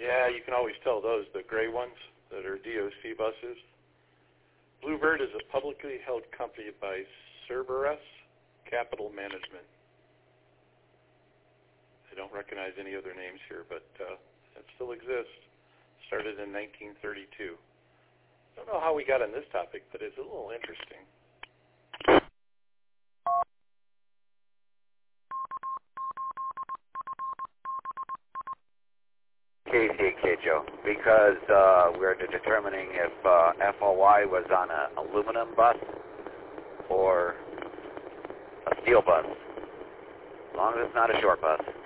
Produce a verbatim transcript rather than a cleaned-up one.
Yeah, you can always tell those, the gray ones that are D O C buses. Bluebird is a publicly held company by Cerberus Capital Management. I don't recognize any other names here, but uh, it still exists. Started in nineteen thirty-two. I don't know how we got on this topic, but it's a little interesting. K C K, Joe, because uh, we're determining if uh, F O Y was on an aluminum bus or a steel bus, as long as it's not a short bus.